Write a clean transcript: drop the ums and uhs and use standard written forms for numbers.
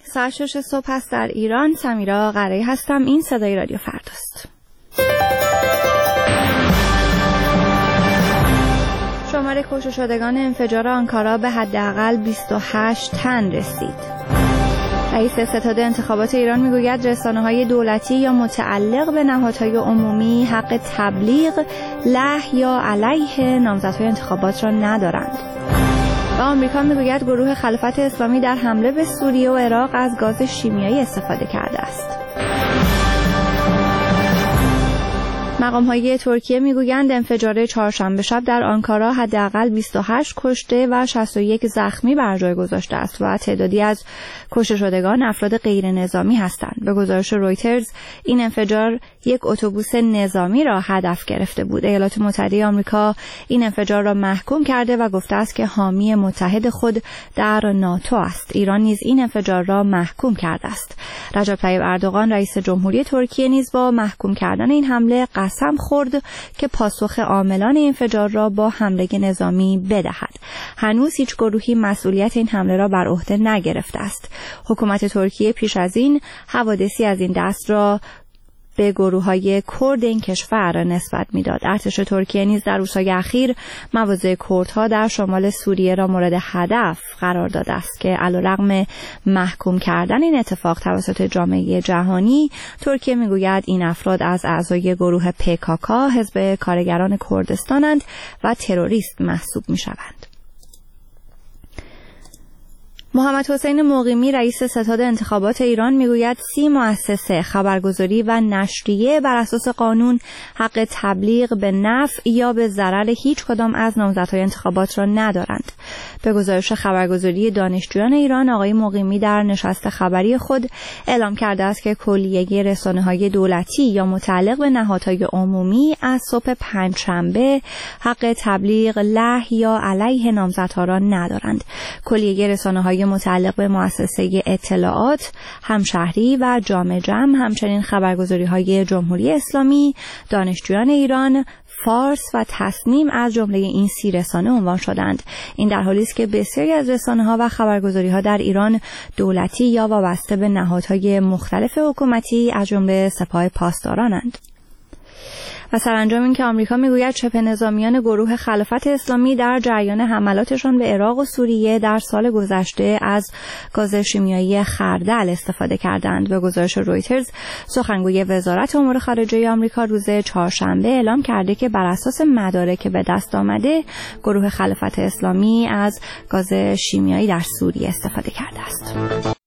ساعت 6 صبح است در ایران. سمیرا قرایی هستم. این صدای رادیو فرداست. شمار کشته شدگان انفجار آنکارا به حداقل 28 تن رسید. رئیس ستاد انتخابات ایران میگوید رسانه‌های دولتی یا متعلق به نهادهای عمومی حق تبلیغ له یا علیه نامزدهای انتخابات را ندارند. و آمریکا میگوید گروه خلافت اسلامی در حمله به سوریه و عراق از گاز شیمیایی استفاده کرده است. مقام‌های ترکیه میگویند انفجار چهارشنبه شب در آنکارا حداقل 28 کشته و 61 زخمی بر جای گذاشته است و تعدادی از کشته شدگان افراد غیر نظامی هستند. به گزارش رویترز این انفجار یک اتوبوس نظامی را هدف گرفته بود. ایالات متحده آمریکا این انفجار را محکوم کرده و گفته است که حامی متحد خود در ناتو است. ایران نیز این انفجار را محکوم کرده است. رجب طیب اردوغان رئیس جمهوری ترکیه نیز با محکوم کردن این حمله قسم خورد که پاسخ عاملان انفجار را با حمله نظامی بدهد. هنوز هیچ گروهی مسئولیت این حمله را بر عهده نگرفته است. حکومت ترکیه پیش از این حوادثی از این دست را به گروه‌های کرد این کشور نسبت می‌داد. ارتش ترکیه نیز در روزهای اخیر مواضع کردها در شمال سوریه را مورد هدف قرار داده است که علیرغم محکوم کردن این اتفاق توسط جامعه جهانی، ترکیه می‌گوید این افراد از اعضای گروه PKK حزب کارگران کردستانند و تروریست محسوب می‌شوند. محمد حسین مقیمی رئیس ستاد انتخابات ایران میگوید 30 مؤسسه خبرگزاری و نشریه بر اساس قانون حق تبلیغ به نفع یا به ضرر هیچ کدام از نامزدهای انتخابات را ندارند. به گزارش خبرگزاری دانشجویان ایران، آقای مقیمی در نشست خبری خود اعلام کرده است که کلیه رسانه‌های دولتی یا متعلق به نهادهای عمومی از صبح پنجشنبه حق تبلیغ له یا علیه نامزدها را ندارند. کلیه رسانه‌های متعلق به مؤسسه اطلاعات، همشهری و جامع جم، همچنین خبرگزاری‌های جمهوری اسلامی، دانشجویان ایران، فارس و تصمیم از جمله این 30 رسانه عنوان شدند. این در حالی است که بسیاری از رسانه‌ها و خبرگزاری‌ها در ایران دولتی یا وابسته به نهادهای مختلف حکومتی از جمله سپاه پاسدارانند. و سرانجام این که آمریکا میگوید شبه نظامیان گروه خلافت اسلامی در جریان حملاتشان به عراق و سوریه در سال گذشته از گاز شیمیایی خردل استفاده کردند. به گزارش رویترز، سخنگوی وزارت امور خارجه آمریکا روز چهارشنبه اعلام کرده که بر اساس مدارک به دست آمده گروه خلافت اسلامی از گاز شیمیایی در سوریه استفاده کرده است.